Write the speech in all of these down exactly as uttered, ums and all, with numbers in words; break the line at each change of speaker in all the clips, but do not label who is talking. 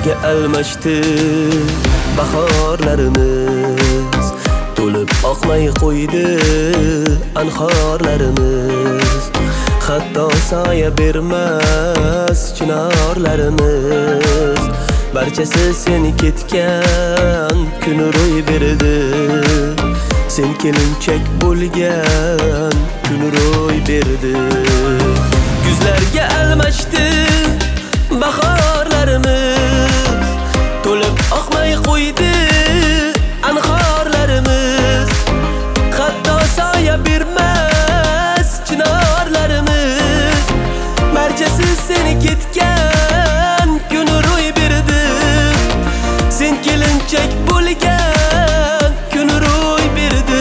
Gullarga almashdi bahorlarimiz, to'lib oqmay qo'ydi anhorlarimiz. Hatto soya bermas chinorlarimiz, barchasi seni ketgan kun ro'y berdi. Sen kelinchak bo'lgan kun ro'y berdi. Kuzlarga almashdi bahorlarimiz, to'lib oqmay qo'ydi anhorlarimiz. Hatto soya bermas chinorlarimiz, barchasi seni ketgan kun ro'y berdi. Sen kelinchak bo'lgan kun ro'y berdi.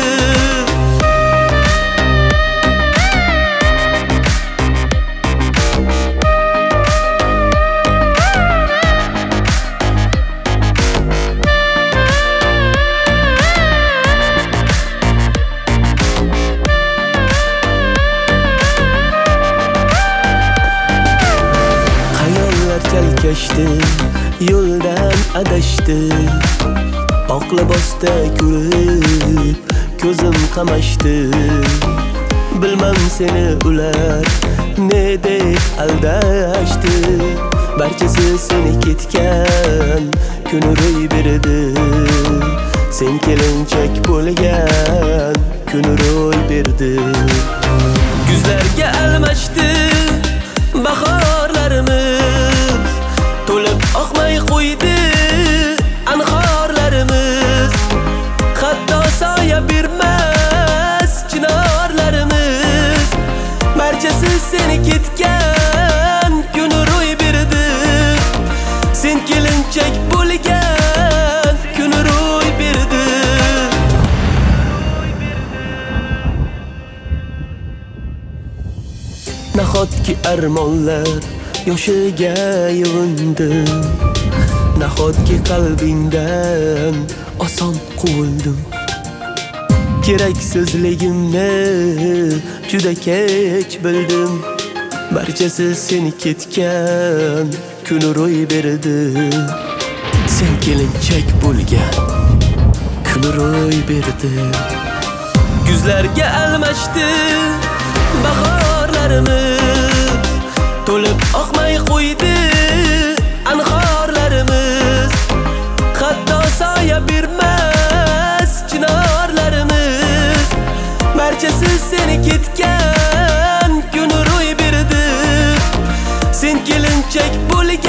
Chalkashdi, yo'ldan adashdi, oq libosda ko'rib ko'zim qamashdi. Bilmam seni ular ne deb aldashdi, barchasi seni ketgan kun ro'y berdi. Sen kelinchak bo'lgan kun ro'y berdi. Kuzlarga almashdi bahorlarimiz, to'lib oqmay qo'ydi anhorlarimiz. Hatto soya bermas chinorlarimiz, barchasi seni ketgan kun ro'y berdi. Sen kelinchak bo'lgan kun ro'y berdi. Nahotki armonlar yoshiga yig'indi, nahotki qalbingdan oson quvuldim. Keraksizligimni juda kech bildim, barchasi seni ketgan kun ro'y berdi. Sen kelinchak bo'lgan kun ro'y berdi. Kuzlarga almashdi bahorlarimiz, to'lib oqmay qo'ydi anhorlarimiz. Hatto soya bermas chinorlarimiz, barchasi seni ketgan kun ro'y berdi. Sen kelinchak bo'lgan